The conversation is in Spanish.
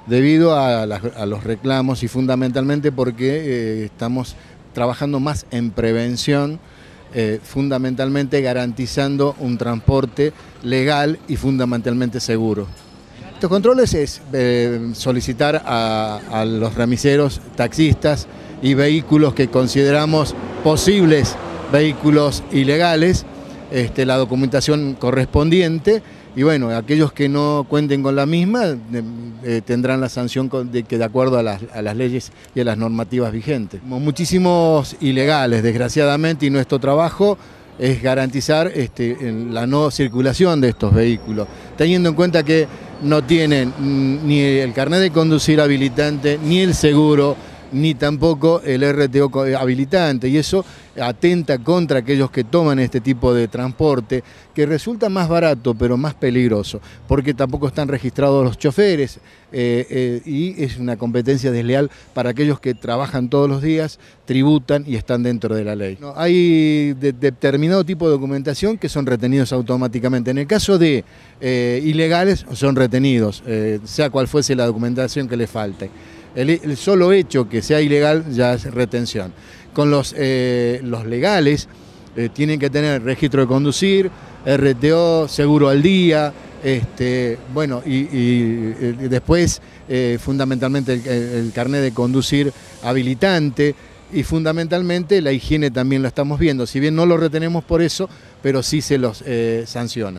debido a los reclamos y fundamentalmente porque estamos trabajando más en prevención, fundamentalmente garantizando un transporte legal y fundamentalmente seguro. Estos controles es solicitar a los remiseros, taxistas y vehículos que consideramos posibles vehículos ilegales, la documentación correspondiente, y bueno, aquellos que no cuenten con la misma tendrán la sanción de acuerdo a las leyes y a las normativas vigentes. Muchísimos ilegales, desgraciadamente, y nuestro trabajo es garantizar la no circulación de estos vehículos, teniendo en cuenta que no tienen ni el carnet de conducir habilitante, ni el seguro, ni tampoco el RTO habilitante, y eso atenta contra aquellos que toman este tipo de transporte, que resulta más barato pero más peligroso, porque tampoco están registrados los choferes, y es una competencia desleal para aquellos que trabajan todos los días, tributan y están dentro de la ley. Hay determinado tipo de documentación que son retenidos automáticamente. En el caso de ilegales son retenidos, sea cual fuese la documentación que le falte. El solo hecho que sea ilegal ya es retención. Con los legales tienen que tener registro de conducir, RTO, seguro al día, bueno, y después fundamentalmente el carnet de conducir habilitante, y fundamentalmente la higiene también la estamos viendo, si bien no lo retenemos por eso, pero sí se los sanciona.